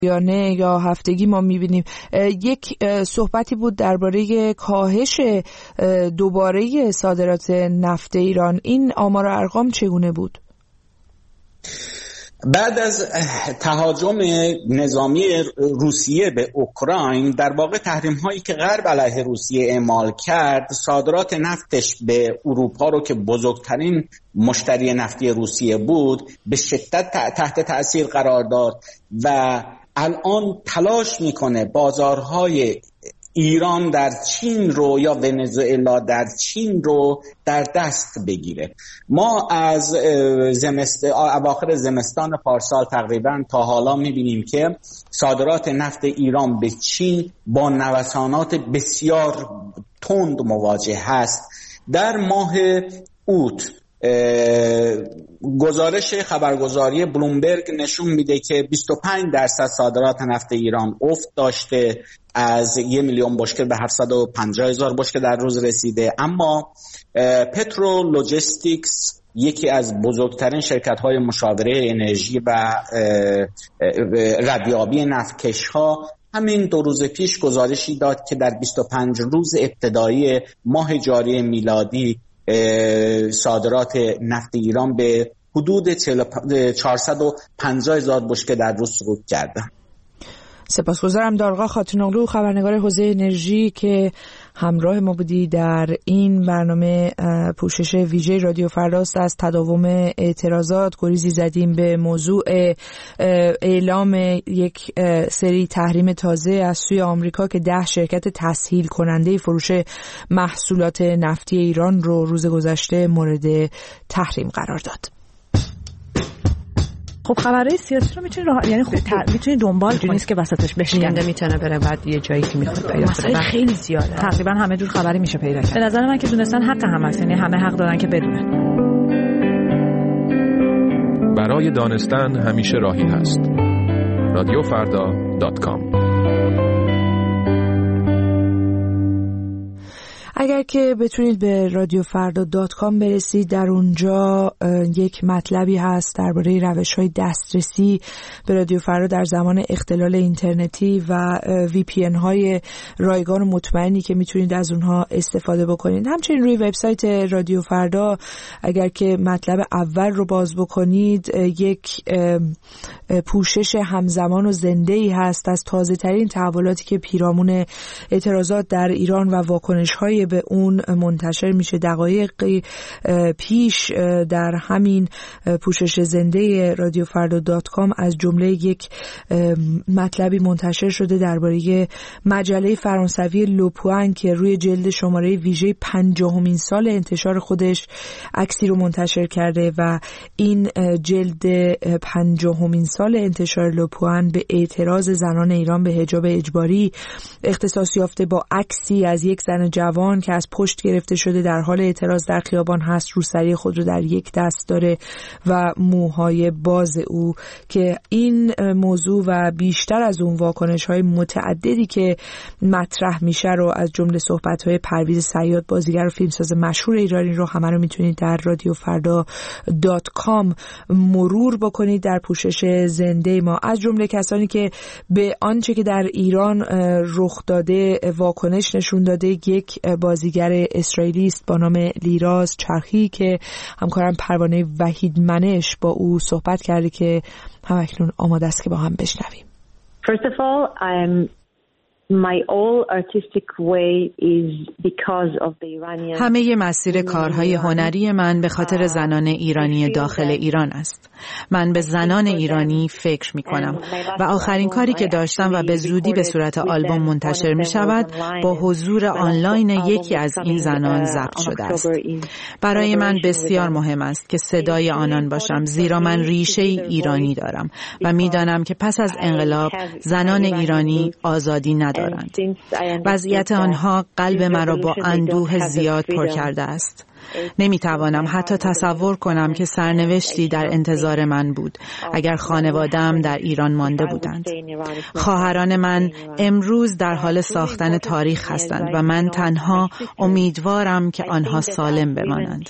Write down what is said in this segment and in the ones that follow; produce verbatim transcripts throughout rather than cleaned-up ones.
یانه یا هفتگی ما میبینیم. یک صحبتی بود درباره کاهش دوباره صادرات نفت ایران. این آمار و ارقام چگونه بود؟ بعد از تهاجم نظامی روسیه به اوکراین، در واقع تحریم هایی که غرب علیه روسیه اعمال کرد، صادرات نفتش به اروپا رو که بزرگترین مشتری نفتی روسیه بود به شدت تحت تأثیر قرار داد و الان تلاش میکنه بازارهای ایران در چین رو یا ونزوئلا در چین رو در دست بگیره. ما از زمست... اواخر زمستان پارسال تقریبا تا حالا میبینیم که صادرات نفت ایران به چین با نوسانات بسیار تند مواجه هست. در ماه اوت گزارش خبرگزاری بلومبرگ نشون میده که بیست و پنج درصد صادرات نفت ایران افت داشته، از یک میلیون بشکه به هفتصد و پنجاه هزار بشکه در روز رسیده. اما پترو لوجستیکس، یکی از بزرگترین شرکت‌های مشاوره انرژی و ردیابی نفتکش‌ها، همین دو روز پیش گزارشی داد که در بیست و پنج روز ابتدایی ماه جاری میلادی صادرات نفت ایران به حدود چهارصد و پنجاه هزار بشکه در روز صعود کرده. سپاسگزارم دارغا خاتونوغلو، خبرنگار حوزه انرژی، که همراه ما بودی در این برنامه پوشش ویژه رادیو فرداست. از تداوم اعتراضات گریزی زدیم به موضوع اعلام یک سری تحریم تازه از سوی آمریکا که ده شرکت تسهیل کننده فروش محصولات نفتی ایران رو روز گذشته مورد تحریم قرار داد. خب خبرهای سیاسی رو میتونی راه... یعنی خب میتونی دنبال کنی، نیست که وسطش بشکنده میتونه بره بعد یه جایی که میخواد پیدا کنه. خیلی زیاده، تقریبا همه جور خبری میشه پیدا کرد. به نظر من که دونستن حق هم هست، یعنی همه حق دارن که بدونن. برای دانستن همیشه راهی هست. رادیو فردا دات کام. اگر که بتونید به رادیو فردا دات کام برسید، در اونجا یک مطلبی هست درباره روش‌های دسترسی به رادیو فردا در زمان اختلال اینترنتی و وی پی ان های رایگان و مطمئنی که میتونید از اونها استفاده بکنید. همچنین روی وبسایت رادیو فردا اگر که مطلب اول رو باز بکنید، یک پوشش همزمان و زنده‌ای هست از تازه‌ترین تحولاتی که پیرامون اعتراضات در ایران و واکنش‌های به اون منتشر میشه. دقایقی پیش در همین پوشش زنده رادیو فردا دات کام از جمله یک مطلبی منتشر شده درباره مجله فرانسوی لوپوان که روی جلد شماره ویژه پنجاهمین سال انتشار خودش عکسی رو منتشر کرده و این جلد پنجاهمین سال انتشار لوپوان به اعتراض زنان ایران به حجاب اجباری اختصاص یافته، با عکسی از یک زن جوان که از پشت گرفته شده در حال اعتراض در خیابان هست، روسری خود رو در یک دست داره و موهای باز او، که این موضوع و بیشتر از اون واکنش‌های متعددی که مطرح میشه رو از جمله صحبت‌های پرویز صیاد، بازیگر و فیلمساز مشهور ایرانی، رو همه رو میتونید در رادیو فردا دات کام مرور بکنید در پوشش زنده ما. از جمله کسانی که به آنچه که در ایران رخ داده واکنش نشون داده، یک بازیگر اسرائیلی است با نام لیراز چرخی که همکارم پروانه وحید منش با او صحبت کرده که همکنون آماده است که با هم بشنویم. First of all, I'm My all artistic way is because of the Iranian. همه مسیر کارهای هنری من به خاطر زنان ایرانی داخل ایران است. من به زنان ایرانی فکر می کنم و آخرین کاری که داشتم و به زودی به صورت آلبوم منتشر می شود با حضور آنلاین یکی از این زنان ضبط شده است. برای من بسیار مهم است که صدای آنان باشم، زیرا من ریشه ایرانی دارم و می دانم که پس از انقلاب زنان ایرانی آزادی ندارند. وضعیت آنها قلب مرا با اندوه زیاد پر کرده است. نمیتوانم حتی تصور کنم که سرنوشتی در انتظار من بود اگر خانواده‌ام در ایران مانده بودند. خواهران من امروز در حال ساختن تاریخ هستند و من تنها امیدوارم که آنها سالم بمانند.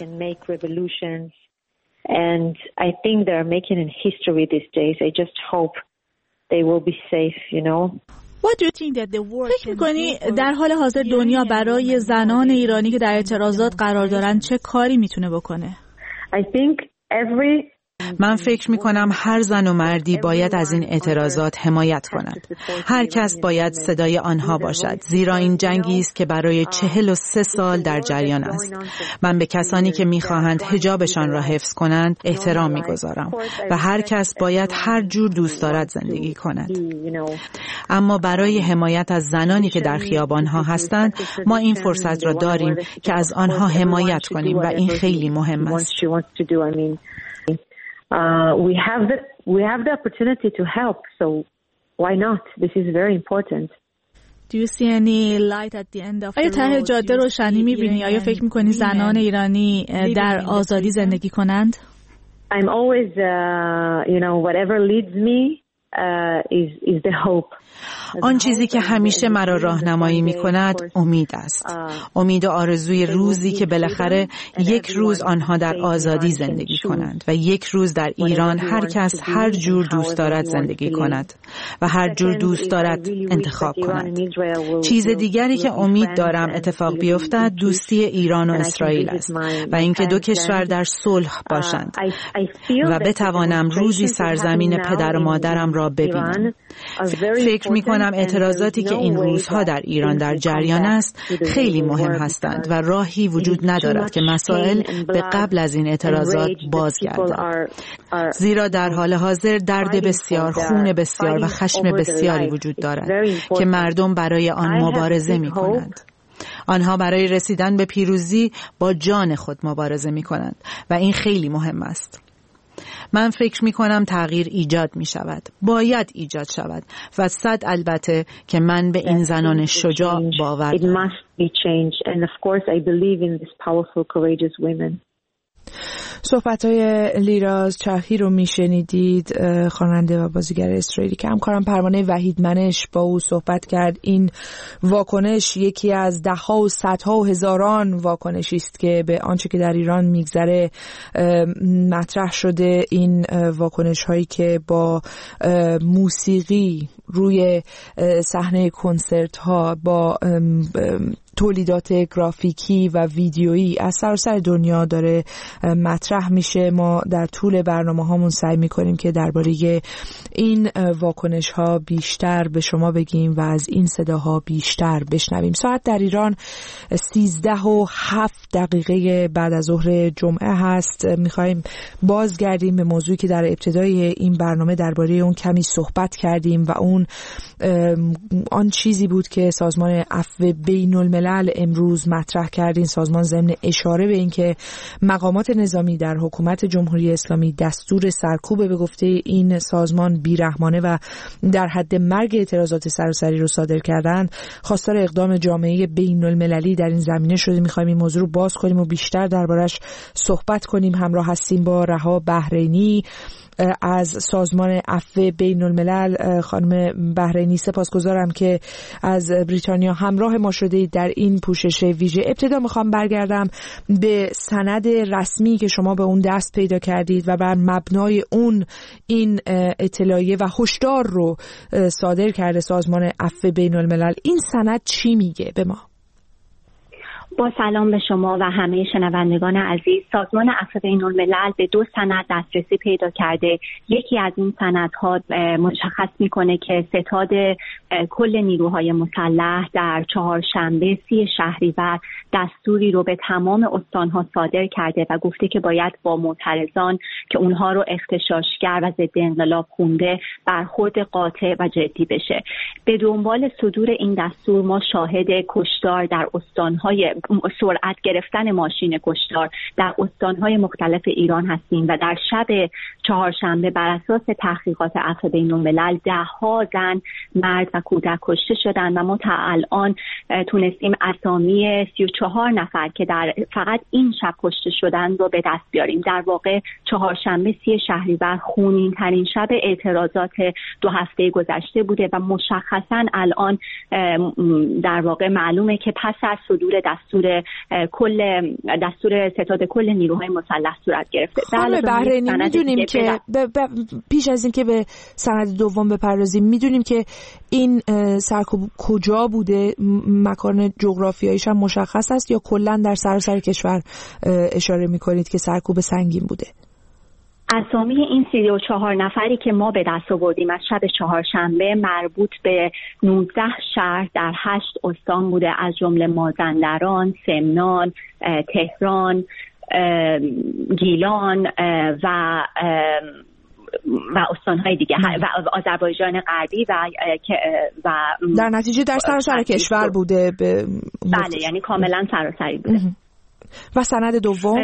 And I think they're making history these days. I just hope they will be safe, you know. فکر می‌کنی در حال حاضر دنیا برای زنان ایرانی که در اعتراضات قرار دارن چه کاری میتونه بکنه؟ I think every من فکر می کنم هر زن و مردی باید از این اعتراضات حمایت کند. هر کس باید صدای آنها باشد، زیرا این جنگی است که برای چهل و سه سال در جریان است. من به کسانی که می خواهند حجابشان را حفظ کنند احترام می گذارم و هر کس باید هر جور دوست دارد زندگی کند. اما برای حمایت از زنانی که در خیابانها هستند ما این فرصت را داریم که از آنها حمایت کنیم و این خیلی مهم است. Uh, we have the we have the opportunity to help, so why not? This is very important. Do you see any light at the end of the road? آیا ته جاده روشنی می‌بینی؟ آیا فکر می‌کنی زنان ایرانی در آزادی زندگی کنند؟ I'm always, uh, you know, whatever leads me uh, is is the hope. آن چیزی که همیشه مرا راهنمایی می کند امید است. امید و آرزوی روزی که بالاخره یک روز آنها در آزادی زندگی کنند و یک روز در ایران هر کس هر جور دوست دارد زندگی کند و هر جور دوست دارد انتخاب کند. چیز دیگری که امید دارم اتفاق بیفتد دوستی ایران و اسرائیل است و اینکه دو کشور در صلح باشند و بتوانم روزی سرزمین پدر و مادرم را ببینم. فکر می کنم اعتراضاتی که این روزها در ایران در جریان است خیلی مهم هستند و راهی وجود ندارد که مسائل به قبل از این اعتراضات بازگردند. زیرا در حال حاضر درد بسیار، خون بسیار و خشم بسیاری وجود دارد که مردم برای آن مبارزه می کنند. آنها برای رسیدن به پیروزی با جان خود مبارزه می کنند و این خیلی مهم است. من فکر می کنم تغییر ایجاد می شود. باید ایجاد شود و صد البته که من به این زنان شجاع باور دارم. صحبت‌های لیراز چرخی رو میشنیدید، خواننده و بازیگر اسرائیلی که همکارم پروانه وحیدمنش با او صحبت کرد. این واکنش یکی از ده‌ها و صدها و هزاران واکنشی است که به آنچه که در ایران میگذره مطرح شده. این واکنش هایی که با موسیقی روی صحنه کنسرت ها، با تولیدات گرافیکی و ویدیویی از سراسر دنیا داره مطرح میشه. ما در طول برنامه هامون سعی میکنیم که درباره این واکنش ها بیشتر به شما بگیم و از این صداها بیشتر بشنویم. ساعت در ایران سیزده و هفت دقیقه بعد از ظهر جمعه هست. میخوایم بازگردیم به موضوعی که در ابتدای این برنامه درباره اون کمی صحبت کردیم و اون آن چیزی بود که سازمان عفو بین الملل امروز مطرح کرد. این سازمان ضمن اشاره به این که مقامات نظامی در حکومت جمهوری اسلامی دستور سرکوب به گفته این سازمان بیرحمانه و در حد مرگ اعتراضات سراسری رو صادر کردند، خواستار اقدام جامعه بین المللی در این زمینه شده. می‌خوایم این موضوع رو باز کنیم و بیشتر دربارش صحبت کنیم. همراه هستیم با رها بحرینی از سازمان عفو بین الملل. خانم بحرینی سپاسگزارم که از بریتانیا همراه ما شده در این پوشش ویژه. ابتدا میخوام برگردم به سند رسمی که شما به اون دست پیدا کردید و بر مبنای اون این اطلاعیه و هشدار رو صادر کرده سازمان عفو بین الملل. این سند چی میگه به ما؟ با سلام به شما و همه شنوندگان عزیز. سازمان عفو بین الملل به دو سند دسترسی پیدا کرده. یکی از این سندها مشخص میکنه که ستاد کل نیروهای مسلح در چهارشنبه سی شهریور دستوری رو به تمام استانها صادر کرده و گفته که باید با معترضان که اونها رو اغتشاشگر و ضد انقلاب خونده برخورد قاطع و جدی بشه. به دنبال صدور این دستور ما شاهد کشتار در استانهای سرعت گرفتن ماشین کشتار در استانهای مختلف ایران هستیم و در شب چهارشنبه بر اساس تحقیقات عفو بین الملل ده ها زن، مرد و کودک کشته شدند و ما تا الان تونستیم اسامی سی و چهار نفر که در فقط این شب کشته شدند رو به دست بیاریم. در واقع چهارشنبه سی شهریور خونین ترین شب اعتراضات دو هفته گذشته بوده و مشخصا الان در واقع معلومه که پس از صدور دستور دستور کل دستور ستاد کل نیروهای مسلح صورت گرفته. خانم بحرینی میدونیم که ب... ب... پیش از این که به سند دوم بپردازیم میدونیم که این سرکوب کجا بوده، مکان جغرافیاییش هم مشخص است یا کلا در سراسر کشور اشاره میکنید که سرکوب سنگین بوده؟ اسامی این سی و چهار نفری که ما به دست آوردیم از شب چهارشنبه مربوط به نوزده شهر در هشت استان بوده، از جمله مازندران، سمنان، تهران، گیلان و و استانهای دیگه و آذربایجان غربی و و در نتیجه در سراسر کشور بوده. بله، یعنی کاملا سراسری بوده. و سند دوم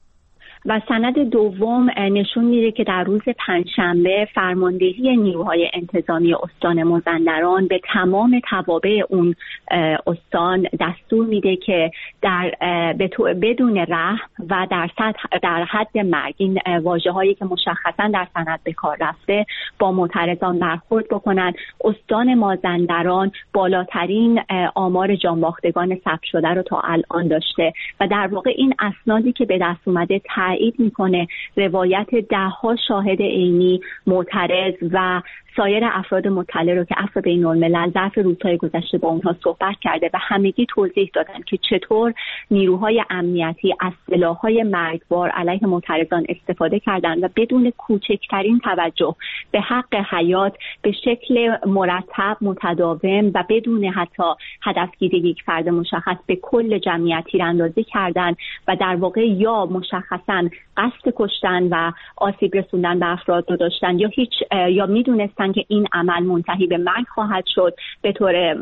و سند دوم نشون میده که در روز پنجشنبه فرماندهی نیروهای انتظامی استان مازندران به تمام توابع اون استان دستور میده که در بدون رحم و در در حد مرگ، این واژه‌هایی که مشخصا در سند به کار رفته، با معترضان برخورد بکنن. استان مازندران بالاترین آمار جانباختگان ثبت شده رو تا الان داشته و در واقع این اسنادی که به دست اومده تایید میکنه روایت دهها شاهد عینی، معترض و سایر افراد مطلع رو که عفو بین الملل ظرف روزهای گذشته با اونها صحبت کرده و همگی توضیح دادن که چطور نیروهای امنیتی از سلاح‌های مرگبار علیه معترضان استفاده کردن و بدون کوچکترین توجه به حق حیات به شکل مرتب، متداوم و بدون حتی هدفگیری یک فرد مشخص به کل جمعیت تیراندازی کردن و در واقع یا مشخصاً قصد کشتن و آسیب رسوندن به افراد رو داشتن یا هیچ یا میدونستن که این عمل منتهی به مرگ خواهد شد به طور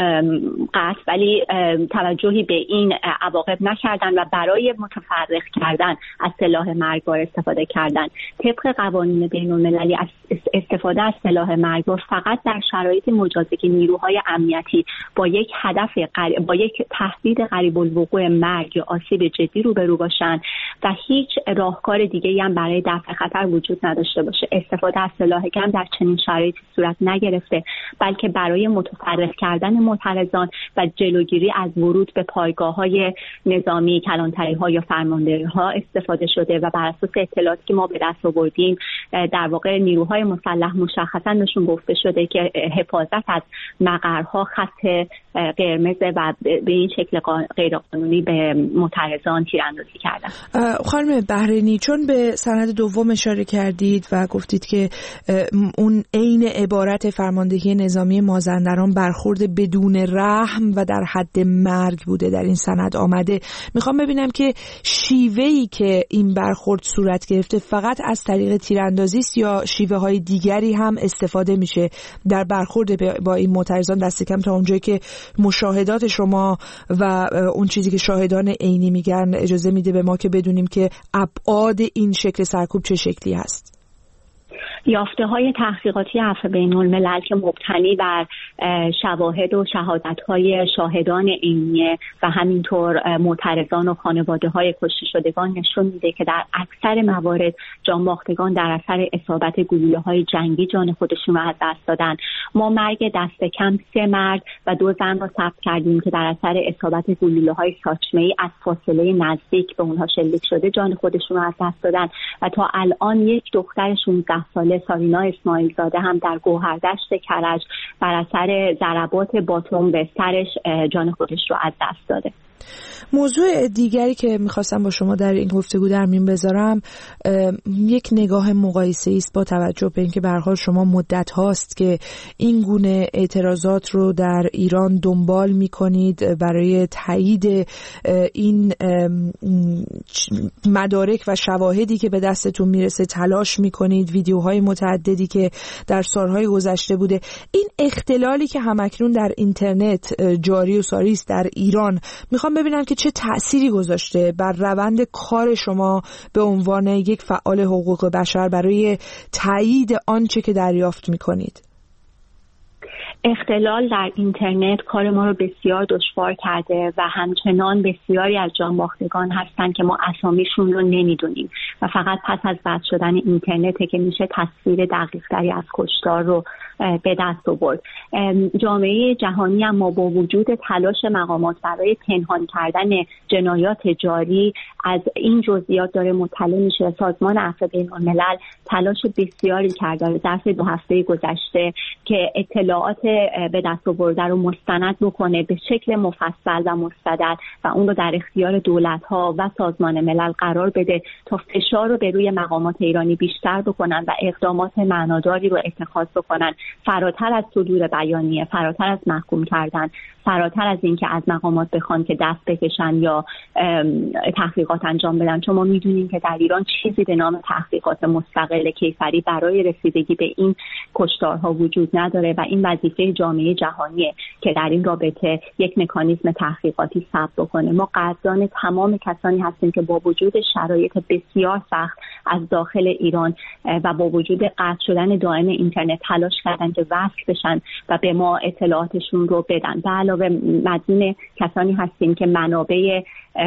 قطع، ولی توجهی به این عواقب نکردن و برای متفرق کردن از سلاح مرگبار استفاده کردن. طبق قوانین بین المللی استفاده از سلاح مرگبار فقط در شرایط مجازه که نیروهای امنیتی با یک هدف قریب، با یک تهدید قریب الوقوع مرگ یا آسیب جدی روبرو باشن و هیچ راهکار دیگه‌ای هم برای دفع خطر وجود نداشته باشه. استفاده از سلاح گرم در چنین شرایطی صورت نگرفته، بلکه برای متفرق کردن معترضان و جلوگیری از ورود به پایگاه‌های نظامی، کلانتری‌ها یا فرماندهی‌ها استفاده شده و بر اساس اطلاعاتی که ما به دست آوردیم در واقع نیروهای مسلح مشخصا نشون گفته شده که حفاظت از مقرها خط قرمز و به این شکل غیرقانونی به معترضان تیراندازی کردن. خانم بحرینی، چون به سند دوم اشاره کردید و گفتید که اون عین عبارت فرماندهی نظامی مازندران برخورد بدون رحم و در حد مرگ بوده در این سند آمده، میخوام ببینم که شیوهی که این برخورد صورت گرفته فقط از طریق تیراندازی است یا شیوه های دیگری هم استفاده میشه در برخورد با این معترضان؟ دست کم تا اونجایی که مشاهدات شما و اون چیزی که شاهدان عینی میگن اجازه میده به ما که بدونیم که ابعاد این شکل سرکوب چه شکلی هست. یافته های تحقیقاتی عفو بین الملل که مبتنی بر شواهد و شهادت های شاهدان عینی و همینطور معترضان و خانواده های کشته شدگان نشون میده که در اکثر موارد جانباختگان در اثر اصابت گلوله های جنگی جان خودشون رو از دست دادن. ما مرگ دست کم سه مرد و دو زن را ثبت کردیم که در اثر اصابت گلوله های ساچمه‌ای از فاصله نزدیک به اونها شلیک شده جان خودشون رو از دست دادن و تا الان یک دختر شانزده ساله سارینا اسماعیل زاده هم در گوهردشت کرج بر اثر ضربات باتوم به سرش جان خودش رو از دست داده. موضوع دیگری که میخواستم با شما در این گفتگو در میون بذارم یک نگاه مقایسه‌ای است با توجه به اینکه به هر حال شما مدت هاست که این گونه اعتراضات رو در ایران دنبال میکنید، برای تایید این مدارک و شواهدی که به دستتون میرسه تلاش میکنید، ویدیوهای متعددی که در سالهای گذشته بوده. این اختلالی که همکنون در اینترنت جاری و ساری است در ایران، میخوام ببینم که چه تأثیری گذاشته بر روند کار شما به عنوان یک فعال حقوق بشر برای تایید آنچه که دریافت میکنید. اختلال در اینترنت کار ما رو بسیار دشوار کرده و همچنان بسیاری از جانباختگان هستن که ما اسامیشون رو نمیدونیم و فقط پس از بس شدن اینترنته که میشه تصویر دقیق‌تری از کشتار رو به دست آورد. جامعه جهانی اما با وجود تلاش مقامات برای پنهان کردن جنایات جاری از این جزئیات داره مطلع میشه. سازمان عفو بین‌الملل تلاش بسیاری کرده در دو هفته گذشته که اطلاعات به دست آورده رو مستند بکنه به شکل مفصل و مستدل و اون رو در اختیار دولت‌ها و سازمان ملل قرار بده تا فشار رو به روی مقامات ایرانی بیشتر بکنن و اقدامات معناداری رو اتخاذ بکنن، فراتر از صدور بیانیه، فراتر از محکوم کردن، فراتر از این که از مقامات بخوان که دست بکشن یا تحقیقات انجام بدن. چون ما میدونیم که در ایران چیزی به نام تحقیقات مستقل کیفری برای رسیدگی به این کشتارها وجود نداره و این وظیفه جامعه جهانیه که در این رابطه یک مکانیزم تحقیقاتی ثبت بکنه. ما قدردان تمام کسانی هستیم که با وجود شرایط بسیار سخت از داخل ایران و با وجود قطع شدن دائم اینترنت تلاش کردن که وصل بشن و به ما اطلاعاتشون رو بدن. به علاوه مدیون کسانی هستیم که منابع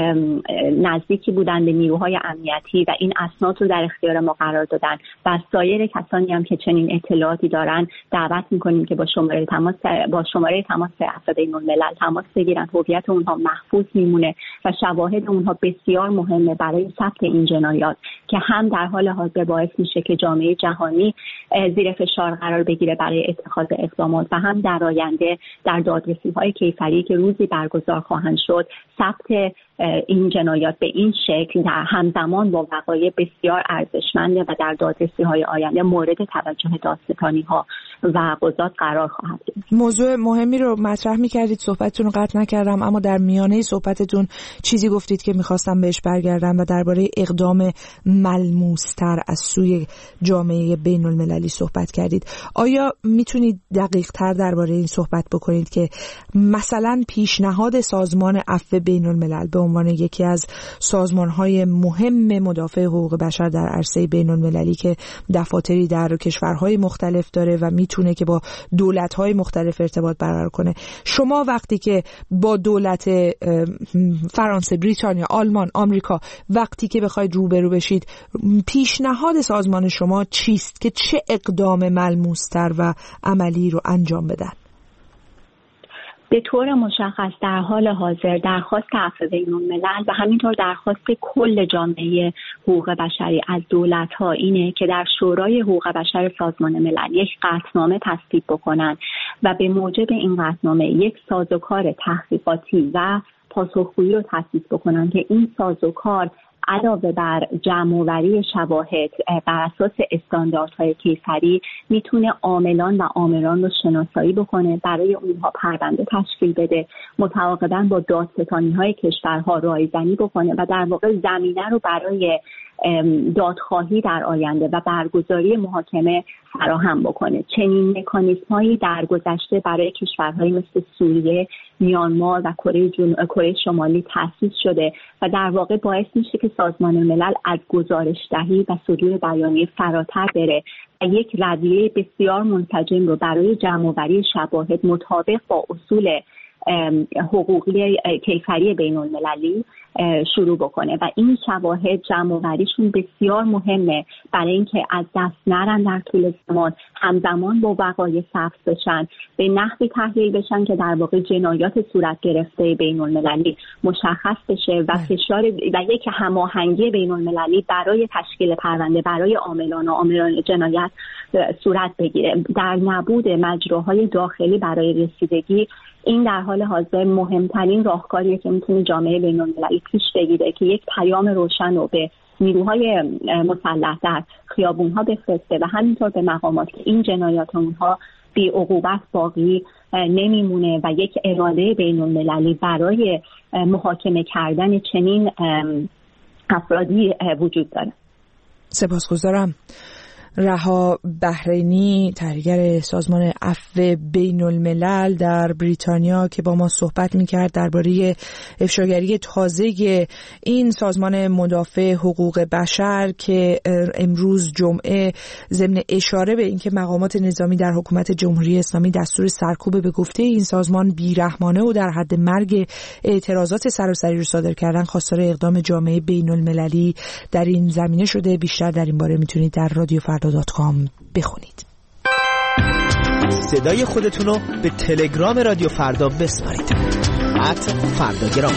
نزدیکی بودن به نیروهای امنیتی و این اسناد رو در اختیار ما قرار دادن و سایر کسانی هم که چنین اطلاعاتی دارن دعوت میکنیم که با شماره تماس با شماره تماس عفو بین‌الملل تماس بگیرن. هویت اونها محفوظ میمونه و شواهد اونها بسیار مهمه برای ثبت این جنایات که هم در حال حاضر باعث میشه که جامعه جهانی زیر فشار قرار بگیره برای اتخاذ اقدامات و هم در آینده در دادرسی‌های کیفری که روزی برگزار خواهند شد ثبت این جنایات به این شکل در همزمان با وقایع بسیار ارزشمنده و در دادرسی‌های آینده مورد توجه دادستانی‌ها و قضات قرار خواهد گرفت. موضوع مهمی رو مطرح می‌کردید، صحبتتون رو قطع نکردم، اما در میانه صحبتتون چیزی گفتید که می‌خواستم بهش برگردم و درباره اقدام ملموس‌تر از سوی جامعه بین‌المللی صحبت کردید. آیا میتونید دقیق‌تر درباره این صحبت بکنید که مثلا پیشنهاد سازمان عفو بین‌الملل به عنوان یکی از سازمان‌های مهم مدافع حقوق بشر در عرصه بین‌المللی که دفاتری در کشورهای مختلف داره و میتونه که با دولت‌های مختلف ارتباط برقرار کنه، شما وقتی که با دولت فرانسه، بریتانیا، آلمان، آمریکا وقتی که بخواید روبرو بشید، پیشنهاد سازمان شما چیست که چه اقدام ملموس‌تر و عملی رو انجام بدن؟ به طور مشخص در حال حاضر درخواست عفو بین‌الملل و همینطور درخواست کل جامعه حقوق بشری از دولت‌ها اینه که در شورای حقوق بشر سازمان ملل یک قطعنامه تصویب بکنن و به موجب این قطعنامه یک سازوکار تحقیقاتی و پاسخگویی رو تأسیس بکنن که این سازوکار علاوه بر جمع‌آوری شواهد بر اساس استانداردهای کیفری میتونه عاملان و آمران رو شناسایی بکنه، برای اونها پرونده تشکیل بده، متعاقباً با دادستانی‌های کشورها رایزنی بکنه و در واقع زمینه رو برای دادخواهی در آینده و برگزاری محاکمه فراهم بکنه. چنین مکانیزم‌هایی در گذشته برای کشورهایی مثل سوریه، میانمار و کره جنوبی، کره شمالی تأسیس شده و در واقع باعث میشه که سازمان ملل از گزارش‌دهی و صدور بیانیه فراتر بره و یک رویه بسیار منسجم رو برای جمع‌آوری شواهد مطابق با اصول حقوقی کیفری بین المللی شروع بکنه و این شواهد جمع‌آوریشون بسیار مهمه برای اینکه از دست نرن در طول زمان، همزمان با وقایع ثبت بشن، به نحوی تحلیل بشن که در واقع جنایات صورت گرفته بین المللی مشخص بشه و فشار و یک هماهنگی بین المللی برای تشکیل پرونده برای عاملان و عاملان جنایت صورت بگیره. در نبود مجراهای داخلی برای رسیدگی، این در حال حاضر مهمترین راهکاریه که میتونه جامعه بین‌المللی پیش بگیره که یک پیام روشن رو به نیروهای مسلح در خیابون‌ها بفرسته و همینطور به مقامات که این جنایات اونها بی عقوبت باقی نمیمونه و یک اراده بین‌المللی برای محاکمه کردن چنین افرادی وجود داره. سپاسگزارم. رها بحرینی، تحلیلگر سازمان عفو بین الملل در بریتانیا که با ما صحبت میکرد درباره افشاگری تازه این سازمان مدافع حقوق بشر که امروز جمعه ضمن اشاره به اینکه مقامات نظامی در حکومت جمهوری اسلامی دستور سرکوب به گفته این سازمان بیرحمانه و در حد مرگ اعتراضات سراسری رو صادر کردن خواستار اقدام جامعه بین المللی در این زمینه شده. بیشتر در این باره میتونید در رادیو فردا دات کام بخونید. صدای خودتون رو به تلگرام رادیو فردا بسپارید. ات فرداگرام.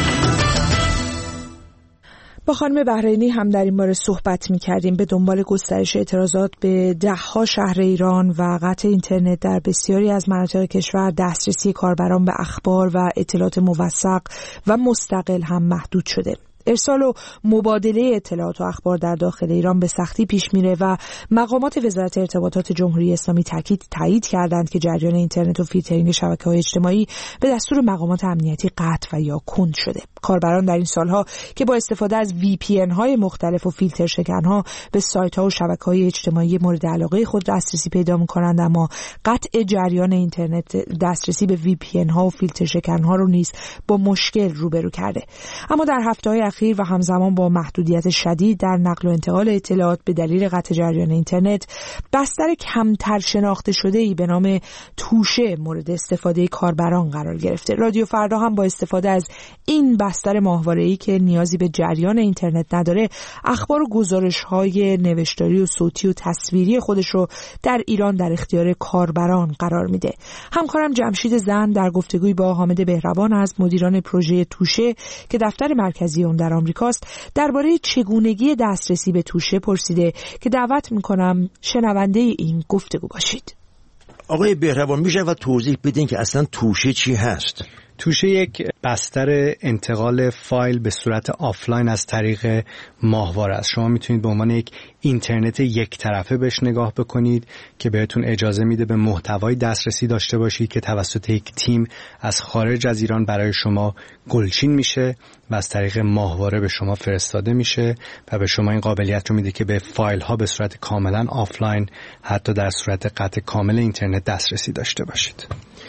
با خانم بحرینی هم در این باره صحبت می‌کردیم. به دنبال گسترش اعتراضات به ده‌ها شهر ایران و قطع اینترنت در بسیاری از مناطق کشور، دسترسی کاربران به اخبار و اطلاعات موثق و مستقل هم محدود شده. ارسال و مبادله اطلاعات و اخبار در داخل ایران به سختی پیش میره و مقامات وزارت ارتباطات جمهوری اسلامی تاکید تایید کردند که جریان اینترنت و فیلترینگ شبکه‌های اجتماعی به دستور مقامات امنیتی قطع و یا کند شده. کاربران در این سالها که با استفاده از وی پی ان های مختلف و فیلتر شکن‌ها به سایت‌ها و شبکه‌های اجتماعی مورد علاقه خود دسترسی پیدا می‌کنند، اما قطع جریان اینترنت دسترسی به وی پی ان ها و فیلتر شکن‌ها رو نیز با مشکل روبرو کرده. اما در هفته‌های اخیر و همزمان با محدودیت شدید در نقل و انتقال اطلاعات به دلیل قطع جریان اینترنت، بستر کمتر شناخته شده‌ای به نام توشه مورد استفاده کاربران قرار گرفته. رادیو فردا هم با استفاده از این بستر ماهواره‌ای که نیازی به جریان اینترنت نداره، اخبار و گزارش‌های نوشتاری و صوتی و تصویری خودش رو در ایران در اختیار کاربران قرار میده. همکارم جمشید زند در گفتگوی با حامد بهروان از مدیران پروژه توشه که دفتر مرکزی اون در آمریکاست، درباره چگونگی دسترسی به توشه پرسیده که دعوت میکنم شنونده این گفتگو باشید. آقای بهروان، میشه و توضیح بدین که اصلا توشه چی هست؟ توشه یک بستر انتقال فایل به صورت آفلاین از طریق ماهواره است. شما میتونید به عنوان یک اینترنت یک طرفه بهش نگاه بکنید که بهتون اجازه میده به محتوای دسترسی داشته باشید که توسط یک تیم از خارج از ایران برای شما گلچین میشه و از طریق ماهواره به شما فرستاده میشه و به شما این قابلیت رو میده که به فایل ها به صورت کاملا آفلاین، حتی در صورت قطع کامل اینترنت دسترسی داشته باشید.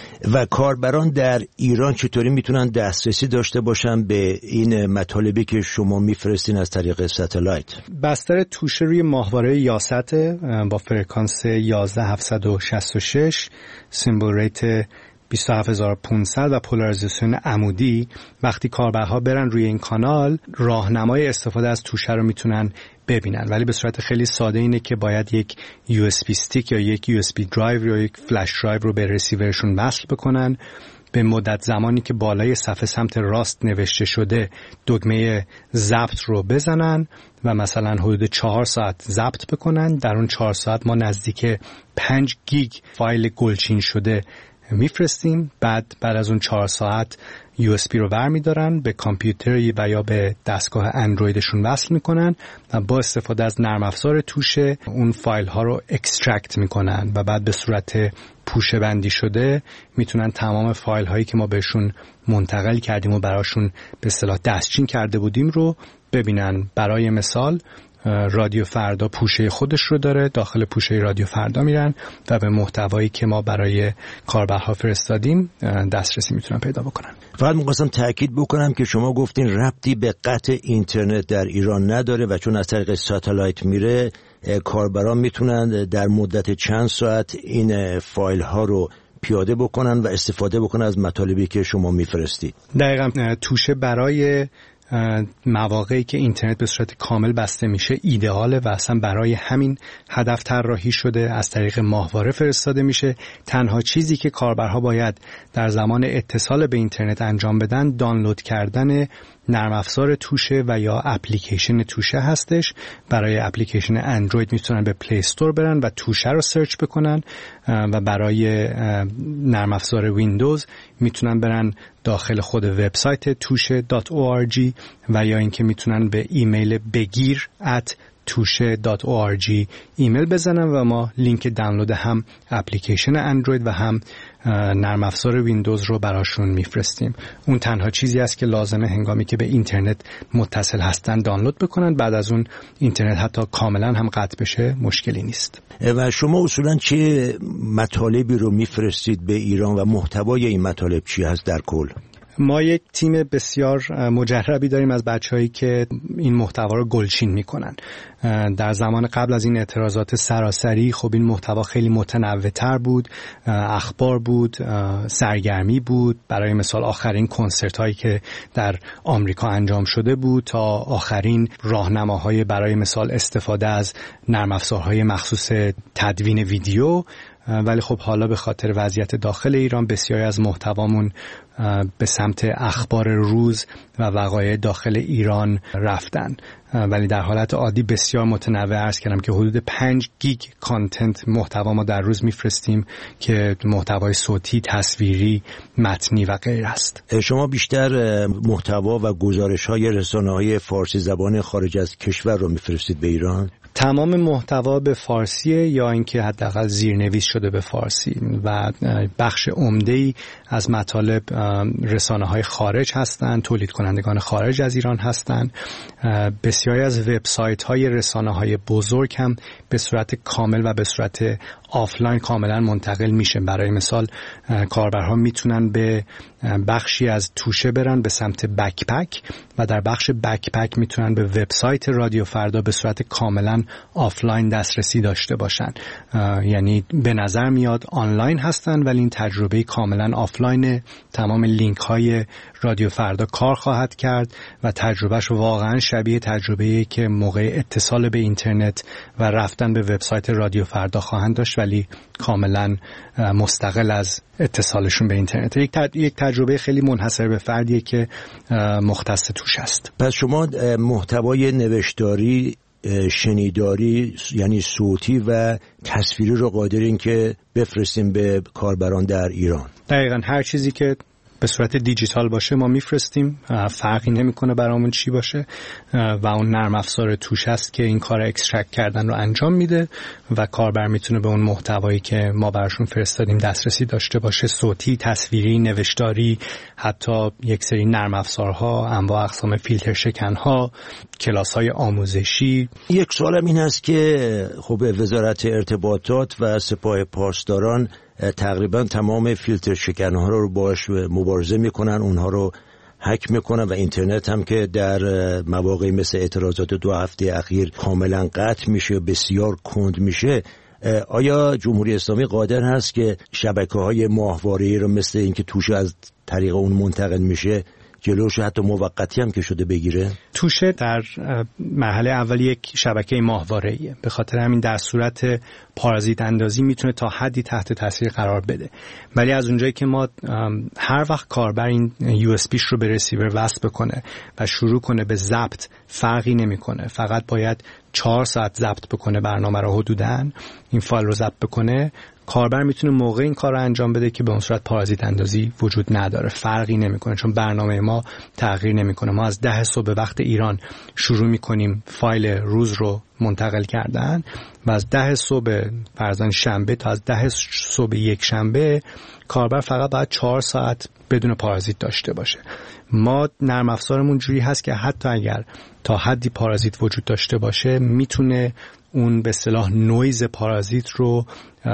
و کاربران در ایران چطوری میتونن دسترسی داشته باشن به این مطالبی که شما میفرستین از طریق ستلایت؟ بستر توشه روی ماهواره یاست با فرکانس یازده هزار هفتصد و شصت و شش، سیمبل ریت بیست و هفت هزار و پانصد و پولاریزاسیون عمودی. وقتی کاربرها برن روی این کانال، راهنمای استفاده از توشه رو میتونن ببینن، ولی به صورت خیلی ساده اینه که باید یک یو اس بی استیک یا یک یو اس بی درایو یا یک فلش درایو رو به رسیورشون وصل بکنن. به مدت زمانی که بالای صفحه سمت راست نوشته شده دکمه ضبط رو بزنن و مثلا حدود چهار ساعت ضبط بکنن. در اون چهار ساعت ما نزدیک پنج گیگ فایل گلچین شده میفرستیم. بعد بعد از اون چهار ساعت یو اس بی رو برمی‌دارن، به کامپیوتر و یا به دستگاه اندرویدشون وصل میکنن و با استفاده از نرم افزار توشه اون فایل ها رو اکسترکت میکنن و بعد به صورت پوشه بندی شده میتونن تمام فایل هایی که ما بهشون منتقل کردیم و براشون به اصطلاح دستچین کرده بودیم رو ببینن. برای مثال رادیو فردا پوشه خودش رو داره، داخل پوشه رادیو فردا میرن و به محتوایی که ما برای کاربرها فرستادیم دسترسی میتونن پیدا بکنن. فقط می‌خواستم تاکید بکنم که شما گفتین ربطی به قطع اینترنت در ایران نداره و چون از طریق ساتلایت میره، کاربران میتونن در مدت چند ساعت این فایل ها رو پیاده بکنن و استفاده بکنن از مطالبی که شما میفرستید. دقیقاً توشه برای مواقعی که اینترنت به صورت کامل بسته میشه ایدئاله و اصلا برای همین هدف طراحی شده. از طریق ماهواره فرستاده میشه. تنها چیزی که کاربرها باید در زمان اتصال به اینترنت انجام بدن دانلود کردن نرم افزار توشه و یا اپلیکیشن توشه هستش. برای اپلیکیشن اندروید میتونن به پلی استور برن و توشه رو سرچ بکنن و برای نرم افزار ویندوز میتونن برن داخل خود وبسایت توشه دات او آر جی و یا اینکه میتونن به ایمیل بگیر ات توشه دات او آر جی ایمیل بزنن و ما لینک دانلود هم اپلیکیشن اندروید و هم نرم افزار ویندوز رو براشون میفرستیم. اون تنها چیزی است که لازمه هنگامی که به اینترنت متصل هستن دانلود بکنن. بعد از اون اینترنت حتی کاملا هم قطع بشه مشکلی نیست. و شما اصولا چه مطالبی رو میفرستید به ایران و محتوای این مطالب چی هست در کل؟ ما یک تیم بسیار مجربی داریم از بچه‌هایی که این محتوا رو گلچین میکنن. در زمان قبل از این اعتراضات سراسری خب این محتوا خیلی متنوع‌تر بود، اخبار بود، سرگرمی بود، برای مثال آخرین کنسرت هایی که در آمریکا انجام شده بود تا آخرین راهنماهای برای مثال استفاده از نرم افزارهای مخصوص تدوین ویدیو ولی خب حالا به خاطر وضعیت داخل ایران بسیاری از محتوامون به سمت اخبار روز و وقایع داخل ایران رفتن، ولی در حالت عادی بسیار متنوع عرض کردم که حدود پنج گیگ کانتنت محتوا ما در روز میفرستیم که محتوای صوتی، تصویری، متنی و غیر است. شما بیشتر محتوا و گزارش‌های رسانه‌های فارسی زبان خارج از کشور رو میفرستید به ایران؟ تمام محتوا به فارسیه یا اینکه حداقل زیرنویس شده به فارسی و بخش عمده‌ای از مطالب رسانه‌های خارج هستند، تولید کنندگان خارج از ایران هستند. بسیاری از وبسایت‌های رسانه‌های بزرگ هم به صورت کامل و به صورت آفلاین کاملا منتقل میشه. برای مثال کاربرها میتونن به بخشی از توشه برن به سمت بکپک و در بخش بکپک میتونن به وبسایت رادیو فردا به صورت کاملا آفلاین دسترسی داشته باشن. یعنی به نظر میاد آنلاین هستن ولی این تجربه کاملا آفلاین. تمام لینک های رادیو فردا کار خواهد کرد و تجربهش واقعا شبیه تجربه‌ای که موقع اتصال به اینترنت و رفتن به وبسایت رادیو فردا خواهند داشت، ولی کاملا مستقل از اتصالشون به اینترنت. یک یک تجربه خیلی منحصر به فردیه که مختص توش است. پس شما محتوای نوشتاری، شنیداری یعنی صوتی و تصویری رو قادرین که بفرستیم به کاربران در ایران؟ دقیقاً هر چیزی که به صورت دیجیتال باشه ما میفرستیم، فرقی نمیکنه برامون چی باشه و اون نرم افزار توش هست که این کار اکسترکت کردن رو انجام میده و کاربر میتونه به اون محتوایی که ما براشون فرستادیم دسترسی داشته باشه، صوتی، تصویری، نوشتاری، حتی یک سری نرم افزارها، انواع اقسام فیلتر شکنها، کلاس‌های آموزشی. یک سوالم این هست که خب وزارت ارتباطات و سپاه پاسداران تقریبا تمام فیلتر شکنها رو باش مبارزه میکنن، اونها رو هک میکنن و اینترنت هم که در مواقعی مثل اعتراضات دو هفته اخیر کاملا قطع میشه، بسیار کند میشه. آیا جمهوری اسلامی قادر هست که شبکه‌های ماهواره‌ای رو مثل اینکه توشه از طریق اون منتقل میشه جلوش حتی موقتی هم که شده بگیره؟ توشه در مرحله اول یک شبکه ماهواره‌ایه، به خاطر همین در صورت پارازیت اندازی میتونه تا حدی تحت تاثیر قرار بده. ولی از اونجایی که ما هر وقت کاربر این یو اس بیش رو به رسیور وصل بکنه و شروع کنه به ضبط، فرقی نمیکنه، فقط باید چهار ساعت ضبط بکنه برنامه رو، حدوداً این فایل رو ضبط بکنه، کاربر میتونه موقع این کار رو انجام بده که به اون صورت پارازیت اندازی وجود نداره، فرقی نمیکنه چون برنامه ما تغییر نمیکنه. ما از ده صبح وقت ایران شروع میکنیم فایل روز رو منتقل کردن و از ده صبح فرضاً شنبه تا از ده صبح یک شنبه کاربر فقط باید چهار ساعت بدون پارازیت داشته باشه. ما نرم افزارمون جوری هست که حتی اگر تا حدی پارازیت وجود داشته باشه میتونه اون به اصطلاح نویز پارازیت رو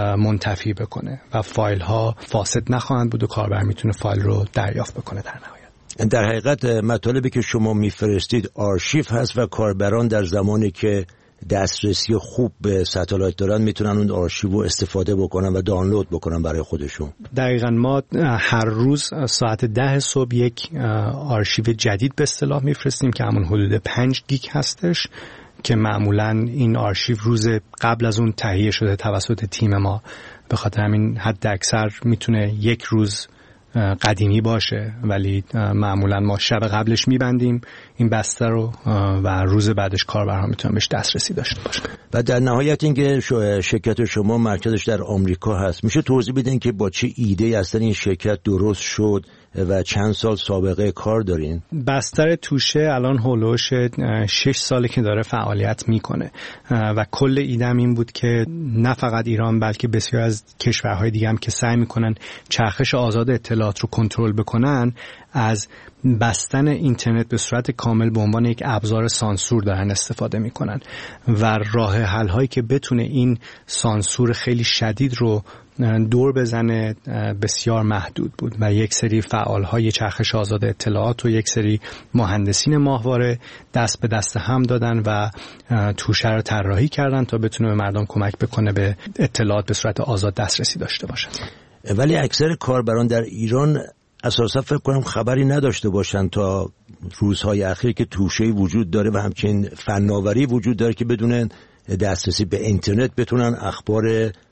منتفی بکنه و فایل ها فاسد نخواهند بود و کاربر میتونه فایل رو دریافت بکنه. در نهایت در حقیقت مطالبی که شما میفرستید آرشیو هست و کاربران در زمانی که دسترسی خوب به ستالایت دارن میتونن اون آرشیو رو استفاده بکنن و دانلود بکنن برای خودشون. دقیقاً ما هر روز ساعت ده صبح یک آرشیو جدید به اصطلاح میفرستیم که همون حدود پنج گیگ هستش که معمولاً این آرشیو روز قبل از اون تهیه شده توسط تیم ما، به خاطر همین حد اکثر میتونه یک روز قدیمی باشه ولی معمولاً ما شب قبلش میبندیم این بسته رو و روز بعدش کاربرها میتونن بهش دسترسی داشته باشن. و در نهایت اینکه شرکت شما مرکزش در آمریکا هست، میشه توضیح بدین که با چه ایده اصلا این شرکت درست شد و چند سال سابقه کار دارین؟ بستر توشه الان هولوش شش ساله که داره فعالیت میکنه و کل ایدم این بود که نه فقط ایران بلکه بسیار از کشورهای دیگه هم که سعی میکنن چرخش آزاد اطلاعات رو کنترل بکنن، از بستن اینترنت به صورت کامل به عنوان یک ابزار سانسور دارن استفاده میکنن و راه حل هایی که بتونه این سانسور خیلی شدید رو دور بزنه بسیار محدود بود و یک سری فعالهای چرخش آزاد اطلاعات و یک سری مهندسین ماهواره دست به دست هم دادن و توشه رو طراحی کردن تا بتونه به مردم کمک بکنه به اطلاعات به صورت آزاد دسترسی داشته باشن. ولی اکثر کاربران در ایران اساسا فکر کنم خبری نداشته باشن تا روزهای اخیر که توشه‌ای وجود داره و همچنین فناوری وجود داره که بدونن دسترسی به اینترنت بتونن اخبار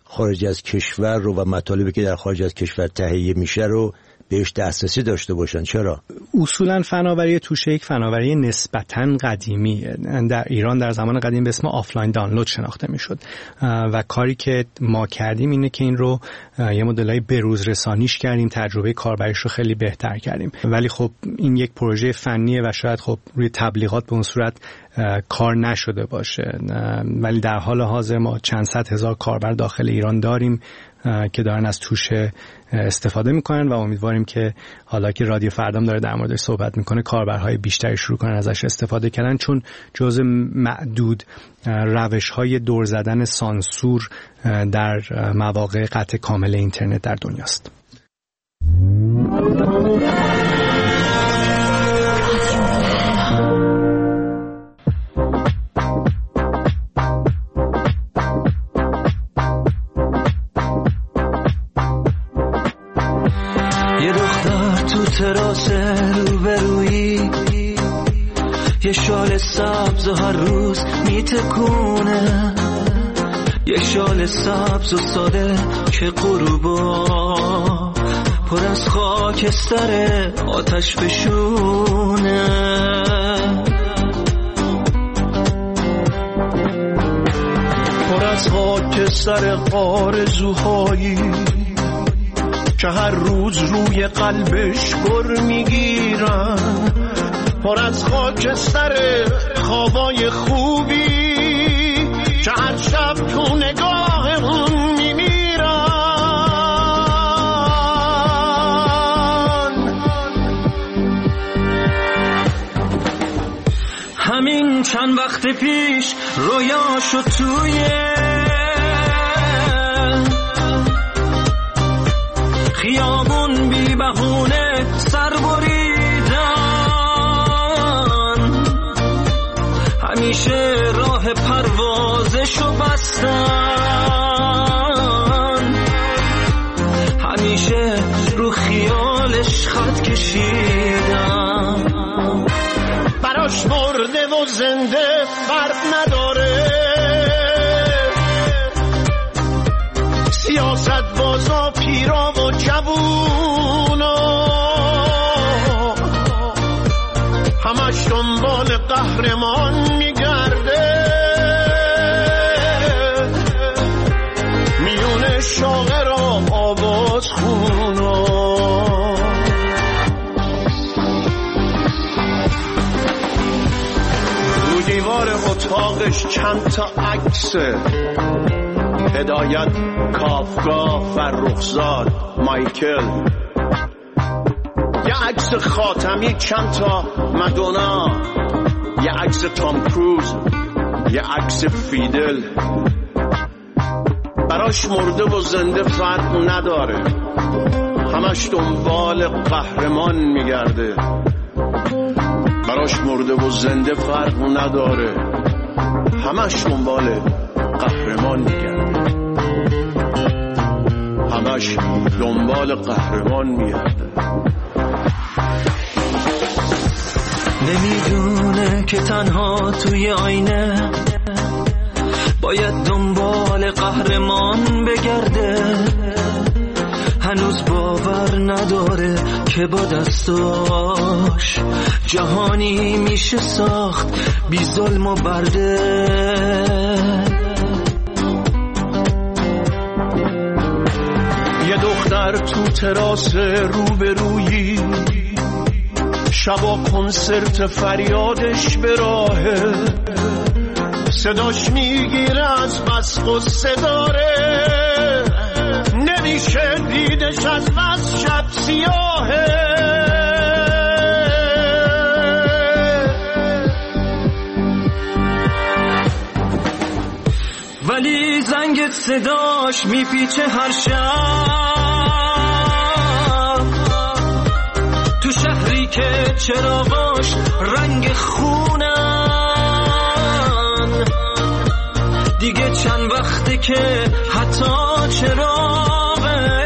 خارج از کشور رو و مطالبی که در خارج از کشور تهیه میشه رو بهش دسترسی داشته باشن. چرا؟ اصولا فناوری توشه یک فناوری نسبتاً قدیمی در ایران در زمان قدیم به اسم آفلاین دانلود شناخته میشد و کاری که ما کردیم اینه که این رو یه مدلای بروز رسانیش کردیم، تجربه کاربریش رو خیلی بهتر کردیم. ولی خب این یک پروژه فنیه و شاید خب روی تبلیغات به اون صورت کار نشده باشه، ولی در حال حاضر ما چند صد هزار کاربر داخل ایران داریم که دارن از توشه استفاده میکنن و امیدواریم که حالا که رادیو فردام داره در موردش صحبت میکنه کاربرهای بیشتری شروع کنن ازش استفاده کردن، چون جزء معدود روش‌های دور زدن سانسور در مواقع قطع کامل اینترنت در دنیاست. تراس روبرویی یه شال سبز و هر روز میتکونه، یه شال سبز و ساده که غروبا پر از خاکستر آتش بشونه. پر از خاکستر آرزوهایی که هر روز روی قلبش گر میگیرن، پر از خاکستر خوابای خوبی که هر شب تو نگاه اون میمیرن. همین چند وقت پیش رویاشو توی خیابون بی بهونه سر بریدن، همیشه راه پروازشو بستن، همیشه رو خیالش خط کشیدن. براش مرده و زنده فرق نداره، سیاست بازا پیرا و جوونا همش دنبال قهرمان میگرده، میون شاغر و آواز خونا. رو دیوار اتاقش چند تا عکسه، هدایت، کافکا، فرخزاد، مایکل، یه عکس خاتمی، چند تا مادونا، یه عکس تام کروز، یه عکس فیدل. براش مرده و زنده فرق نداره، همش دنبال قهرمان میگرده. براش مرده و زنده فرق نداره، همش دنبال قهرمان میگرده، همش دنبال قهرمان میگرده. نمیدونه که تنها توی آینه باید دنبال قهرمان بگرده، هنوز باور نداره که با دستاش جهانی میشه ساخت بی ظلم و برده. یه دختر تو تراس روبرویی شبا کنسرت فریادش به راهه، صداش میگیره از بس قصه داره، نمیشه دیدش از بس شب سیاهه. ولی زنگ صداش میپیچه هر شب تو شهری که چراغاش رنگ خونن، دیگه چند وقته که حتی چراغه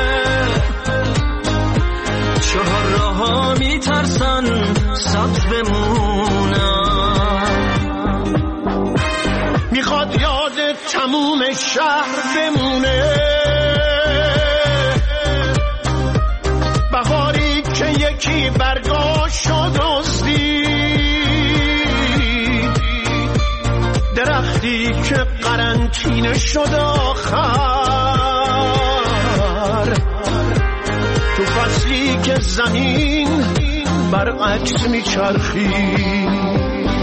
چهار راه‌ها میترسن سبز بمونن. میخواد یاد تموم شهر بمونه، بهاری که یکی برگاشت دزدید، درختی که قرنطینه شد آخر، تو فصلی که زمین برعکس میچرخید،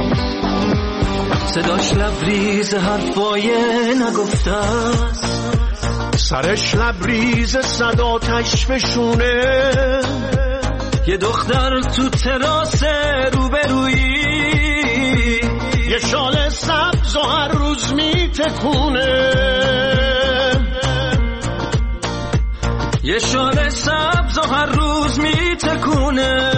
صداش لبریز حرفای نگفته است، سرش لبریز صداتش بشونه، یه دختر تو تراس روبرویی، یه شال سبز و هر روز میتکونه، یه شال سبز و هر روز میتکونه،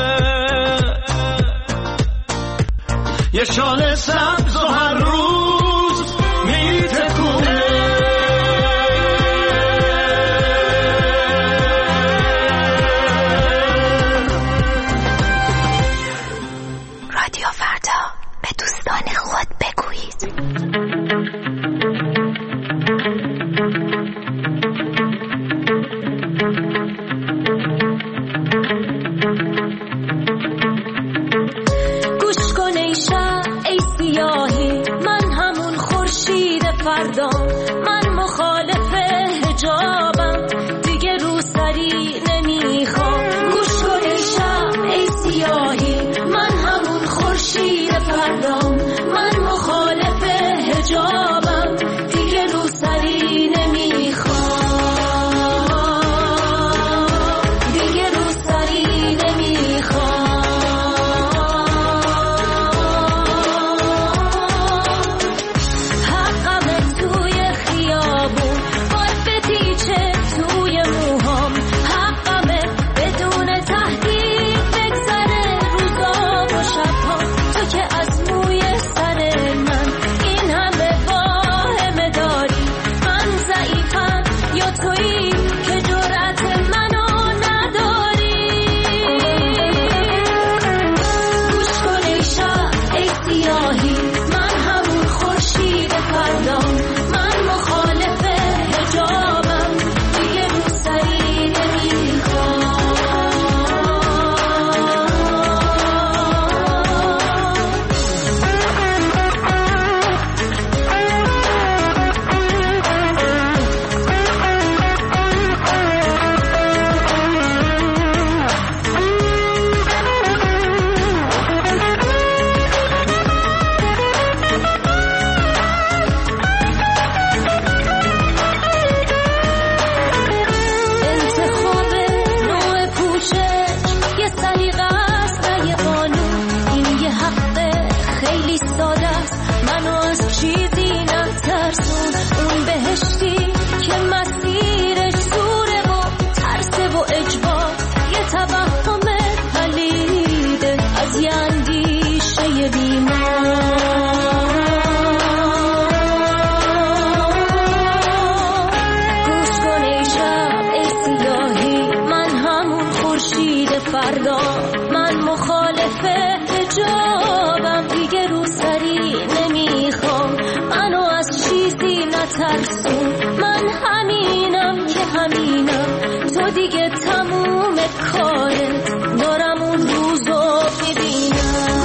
یه شال سبز و هر روز میتکونه. رادیو فردا، به دوستان خود بگویید. فردام، من مخالف حجابم، دیگه رو سری نمیخوام. گوش کن ای شب ای سیاهی، من همون خورشید فردام، من مخالف حجابم، دیگه رو سری نمیخوام، دیگه رو سری نمیخوام. من همینم که همینم، تو دیگه تموم کارت، دارم اون روزو میبینم.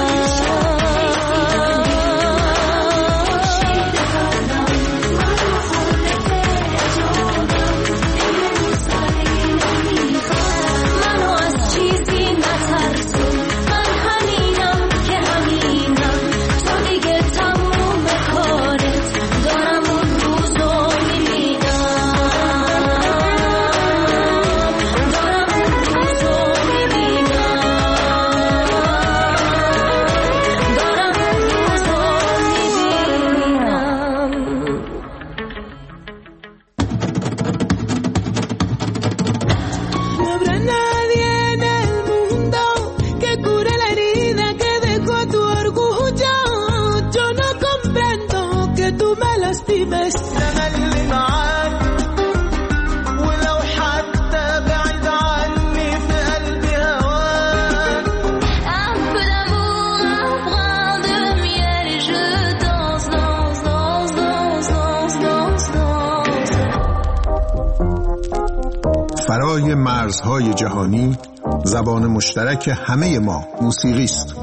منو از چیزی نترسون، من همینم که همینم، تو دیگه تموم کارت، دارم اون روزو میبینم. دارم اون روزو برای مرزهای جهانی زبان مشترک همه ما موسیقی است.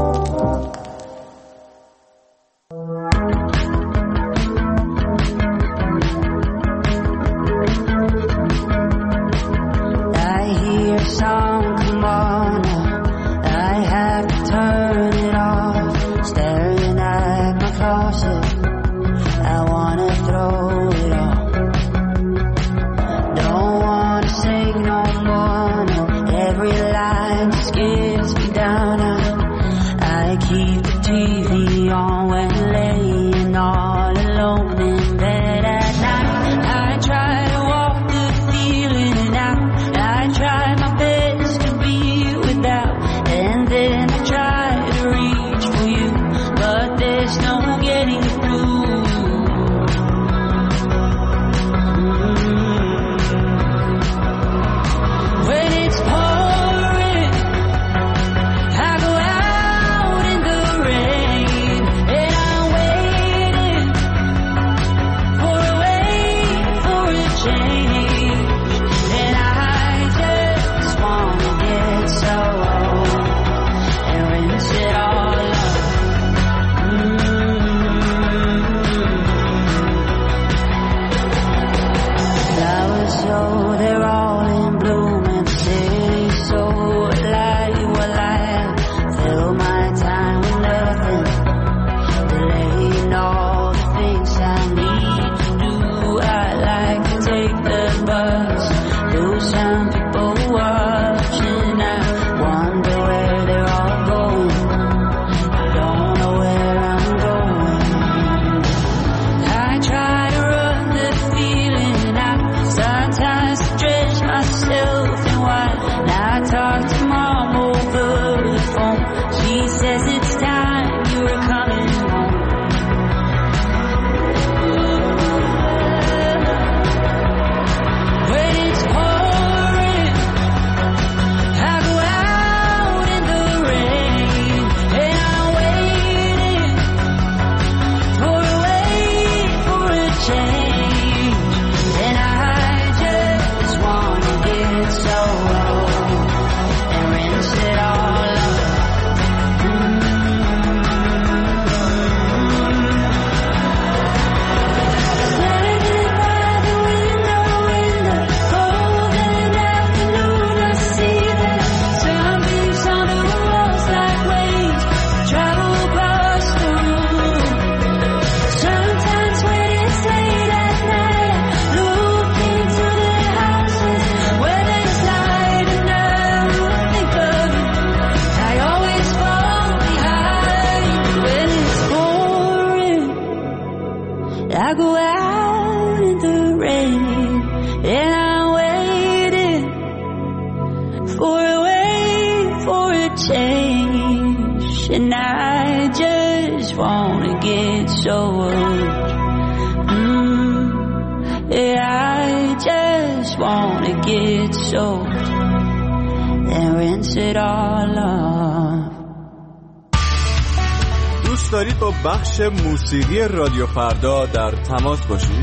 دوست دارید با بخش موسیقی رادیو فردا در تماس باشید؟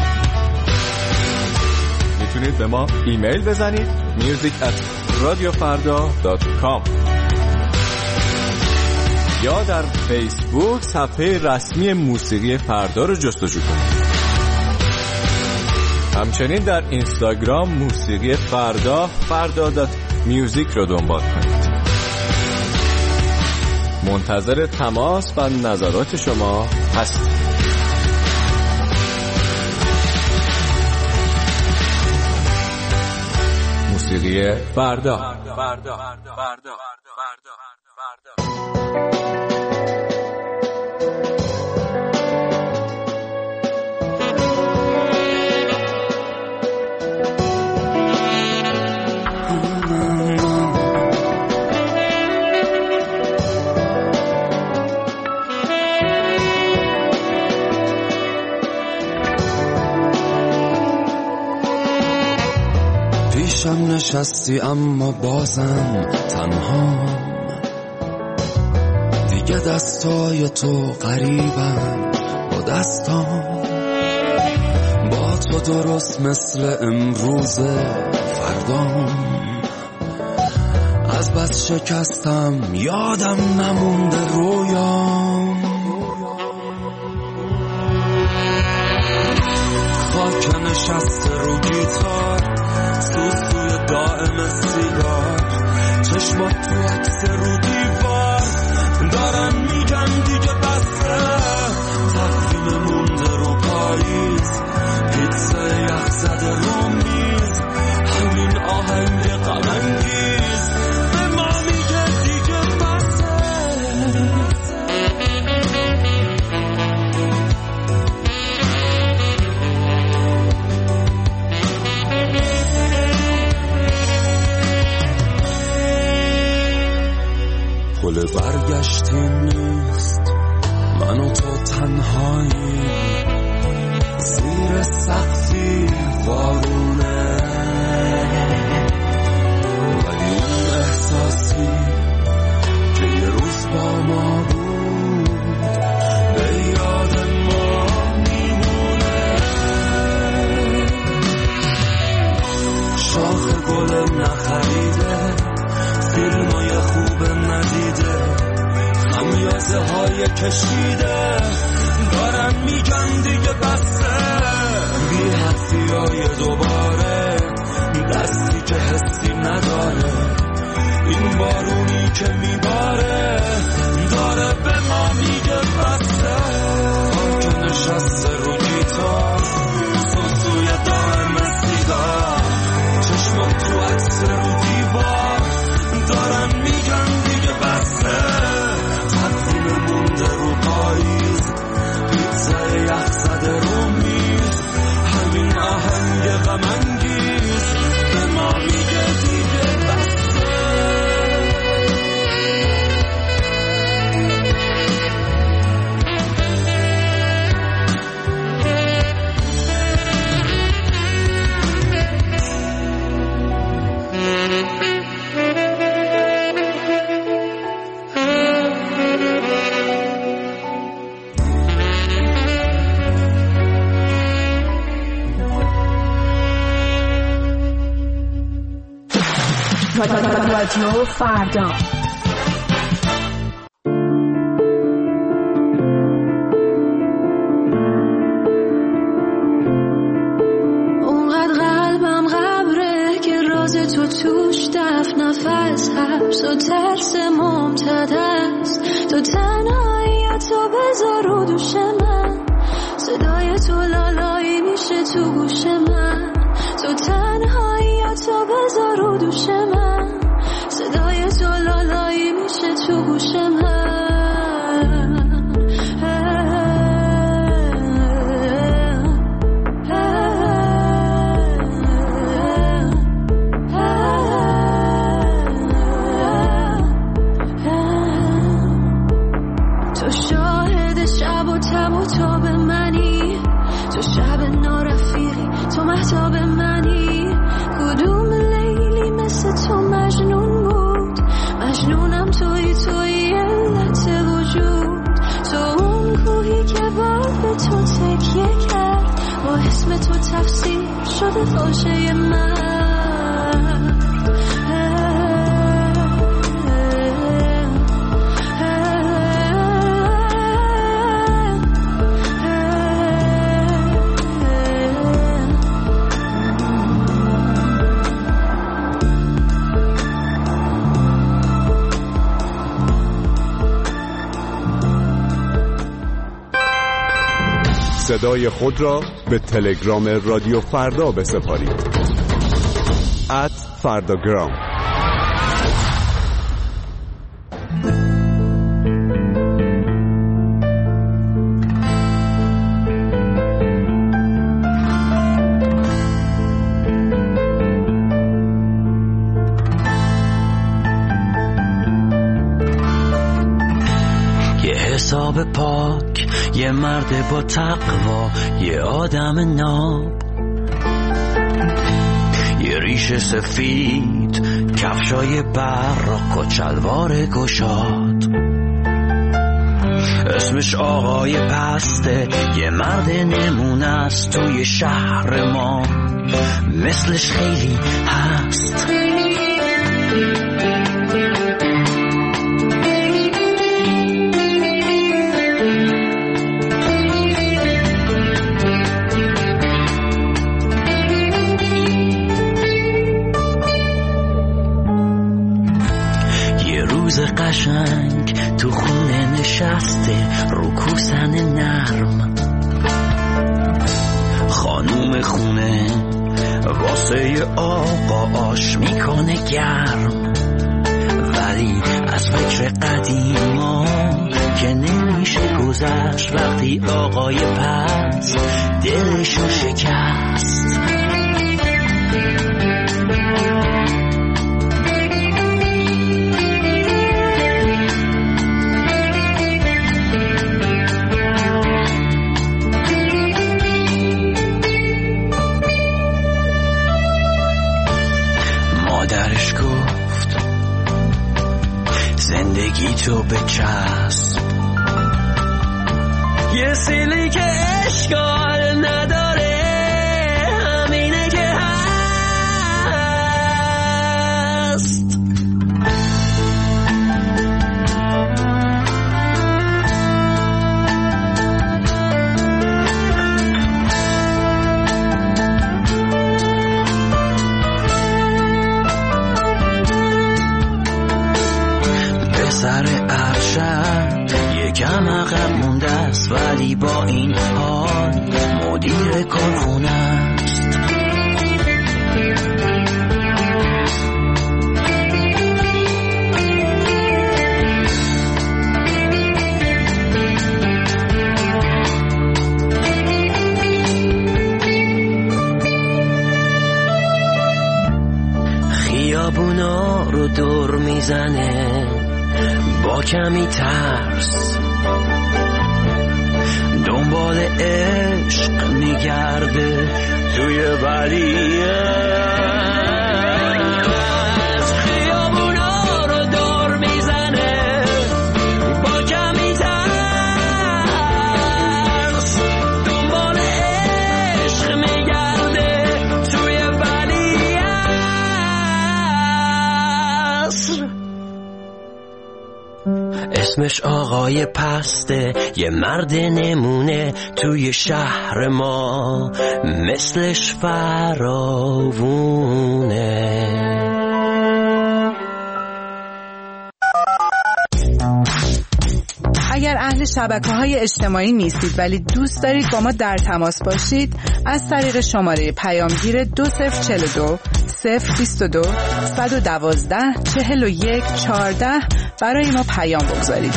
میتونید به ما ایمیل بزنید music at radiofarda dot com یا در فیسبوک صفحه رسمی موسیقی فردا رو جستجو کنید. همچنین در اینستاگرام موسیقی فردا فردا دات میوزیک رو دنبال کنید. منتظر تماس و نظرات شما هستیم. موسیقی فردا. فردا. فردا. فردا. فردا. پیشم نشستی اما بازم تنها، دیگه دستای تو قریبن با دستام، با تو درست مثل امروزه فردا مردم. از بس شکستم یادم نمونده رویام، خاک نشسته رو گیتار، سوسوی دائم سیگار، چشمات تو عکس رو دیوار، دارن میگن دیگه بسته، تقویم مونده رو پاییز، پیتزا یخ زده رو میز، همین آهنگ غم انگیز به ما میگه دیگه بسته. پل برگشتی نیست، من و تو تنهایی زیر سقفی وارونه، ولی اون احساسی که یه روز با ما بود به یاد ما میمونه. شاخ گل نخریده، فیلمای خوب ندیده، خمیازه های کشیده، دارن میگن دیگه بسته، بی حرفی های دوباره، دستی که حسی نداره، این بارونی که میباره داره به ما میگه بسته. خاک نشسته رو گیتار، سوسوی دائم سیگار، چشمات تو عکس رو دیوار، دارن میگن دیگه بسته، تقویم مونده رو پاییز، پیتزا یخ زده رو میز، همین آهنگ غم انگیز به ما میگه دیگه بسته. رادیو فردا. اونقدر قلبم غبره که راز تو توش دفن نفس، حبس و ترس ممتد است، تو تنهایی تو بذار رو دوش من، صدای تو لالایی میشه تو گوش من، تو تنهایی تو بذار رو دوش من، صدای تو لالایی میشه تو گوش من. تو شاهد شب و تب و تاب منی، تو شب نارفیقی، تو مهتاب منی، کدوم لیلی مثل تو مجنون بود، مجنونم توی توی علت وجود، تو اون کوهی که بار به تو تکیه کرد، با اسم تو تفسیر شده فاشه من. صدای خود را به تلگرام رادیو فردا بسپارید. ات فرداگرام. یه حساب پاک، یه مرد با تقوا، یه آدم ناب، یه ریش سفید، کفشای براق و چلوار گشاد، اسمش آقای پسته، یه مرد نمونه است توی شهر ما، مثلش خیلی هست. یه روز قشنگ تو خونه نشسته رو کوسن نرم، خانوم خونه واسه آقا آش میکنه گرم، ولی از فکر قدیما که نمیشه گذشت وقتی آقای پس دلشو شکست. مادرش گفت زندگی تو بچسب، یه سیلی که اشکال نداره همینه که هست. سر ارشد یکم عقب مونده است، ولی با این حال مدیر کارخونه است. خیابونا رو دور میزنه با کمی ترس، دنبال عشق میگرده توی ولیه. خیابونا رو دور میزنه با کمی ترس، دنبال عشق میگرده توی ولیه. اسمش آقای پسته، یه مرد نمونه توی شهر ما، مثلش فراوونه. اگر اهل شبکه‌های اجتماعی نیستید ولی دوست دارید با ما در تماس باشید، از طریق شماره پیامگیر دو صفر چهل و دو صفر بیست و دو صد و دوازده چهل و یک چهارده برای ما پیام بگذارید.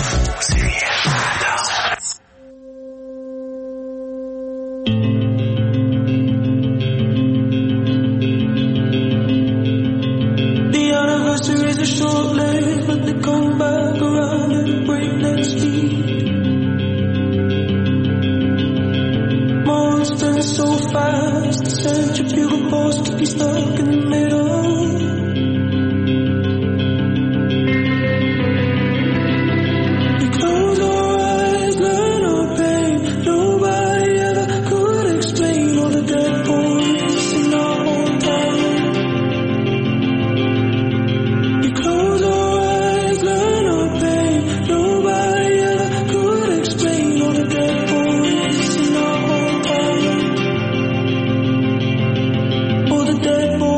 Dead boy.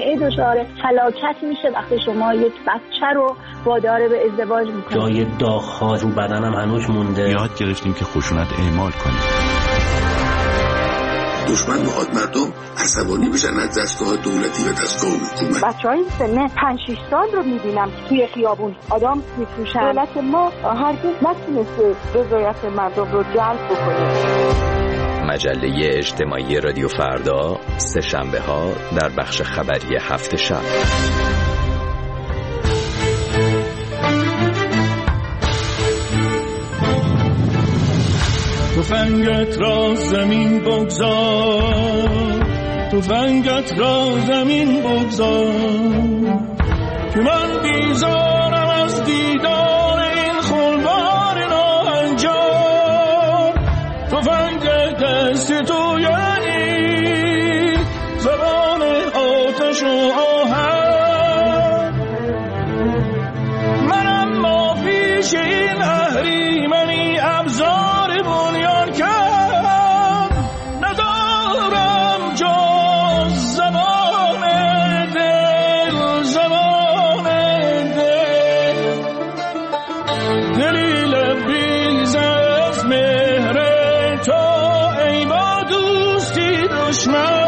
جامعه دچار هلاکت میشه وقتی شما یک بچه رو وادار به ازدواج میکنید. جای داغ‌ها رو بدنم هنوز مونده. یاد گرفتیم که خشونت اعمال کنیم. دشمن میخواد مردم عصبانی بشن از دستگاه دولتی و دستگاه حکومت. بچهای سن پنج شش سال رو میبینم توی خیابون آدم میفروشن. دولت ما هرگز نتونسته رضایت مردم رو جلب بکنه. مجله اجتماعی رادیو فردا سه شنبه ها در بخش خبری هفت شب. تفنگت را زمین بگذار، تفنگت را زمین بگذار که من بیزارم از دیدار این خونبار ناهنجار. تفنگ دست تو یعنی زبان آتش و آهن، من اما پیش این اهریمنی ابزار بنیان کم ندارم جز زبان دل، زبان دل، دلی لبریز از مهر تو ای با دوستی دشمن.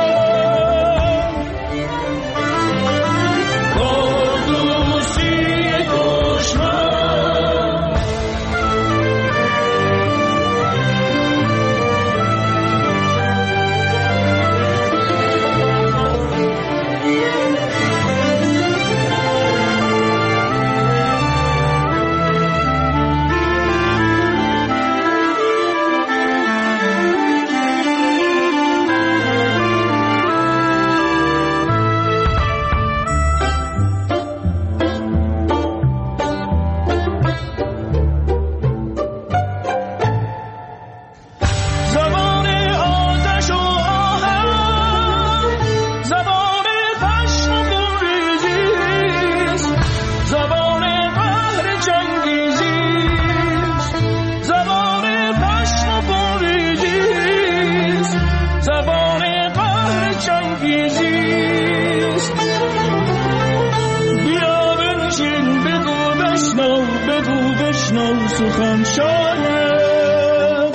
سخن شاید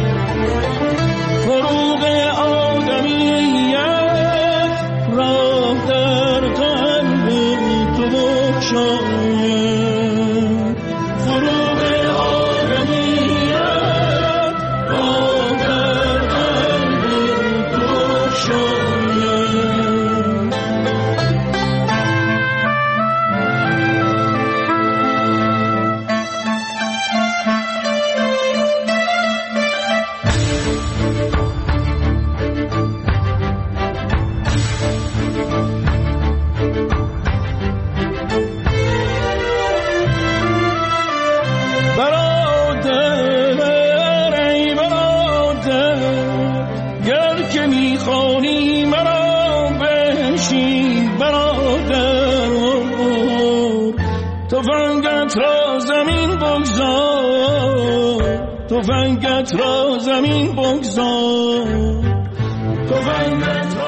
فروغ آدمیت راه در قلب تو بخشاید، فروغ آدمیت راه در قلب تو بخشاید. تفنگت را زمین بگذار، تفنگت را زمین بگذار، تفنگت